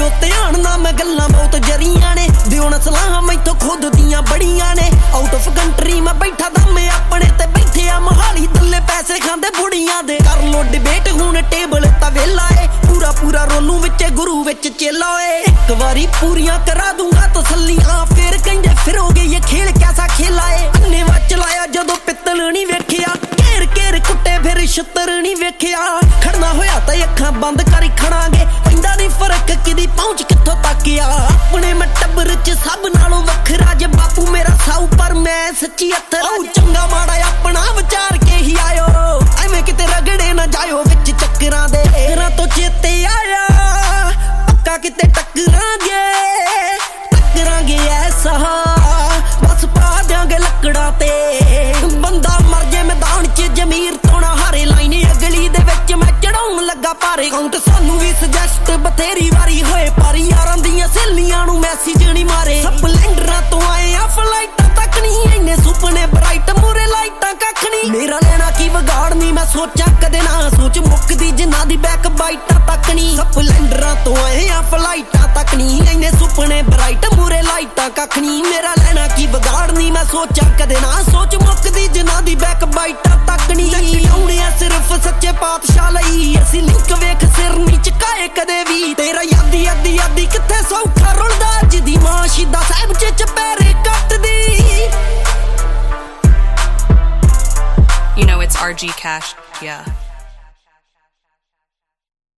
ਕਰੋ ਧਿਆन ना मैं गल्लां बहुत जरियां ने दिओ ना सलाहां मैथों खुद दियां बड़ियां ने आउट ऑफ कंट्री मैं बैठा दम अपने ते बैठे आ मोहाली दल्ले पैसे खांदे बुड़ियां दे कर लो डिबेट हुण टेबल ता वेला ए पूरा पूरा रोलू विच गुरु विच चेला ए एक वारी पूरियां करा दूंगा तसल्लियां फिर कहिंदे फिरोगे ये खेल कैसा खेला ए अन्नेवा चलाया जदों पित्तल नहीं वेखिया घेर घेर कुट्टे फिर छत्तर नहीं वेखिया खड़ना होया तां अखां बंद कर खड़ांगे पैंदा नहीं फर्क किदी पहुंच कित्थों तक आ अपने मैं टब्बर च सब नालों वखरा जे बापू मेरा साऊ पर मैं सच्ची अत्थर औ चंगा माड़ा अपना विचार के ही आयो एवें किते रगड़े ना जायो विच चक्करां दे तेरा तो चेते आया पक्का किते टकरांगे ऐसा बस पा देंगे लकड़ा ते बंदा मर जे मैदान च जमीर तोना हारे लाइन अगली दे विच मैं चढ़ाउण लगा भारे काउंट सानू भी सजैस्ट बथेरी वारी होए पर यारां दियां सहेलियां नू मैसेज नहीं मारे स्पलेंडरां तो आए आ फ्लाइटां तक नहीं इन्ने सुपने ब्राइट मूरे लाइटां कख नहीं मेरा लेना की विगाड़नी मैं सोचा कदे ना सोच मुकदी जिन्ना दी बैक बाइटां तक नहीं स्पलेंडरां तो आए आ फ्लाइटां तक नहीं इन्ने सुपने ब्राइट मूरे लाइटां कख नहीं मेरा लेना की विगाड़नी मैं सोचा कदे ना सोच मुकदी जिन्ना दी बैक बाइटां तक नहीं आउणे सिर्फ सच्चे पातशाह लई असी लिंक वेख सिर नहीं चकाए कदे भी तेरा यादी यादी यादी किथे सौखा रुलदा जिदी मां शिदा साहिब च चपैरे कटदी You know it's RG Cash, yeah.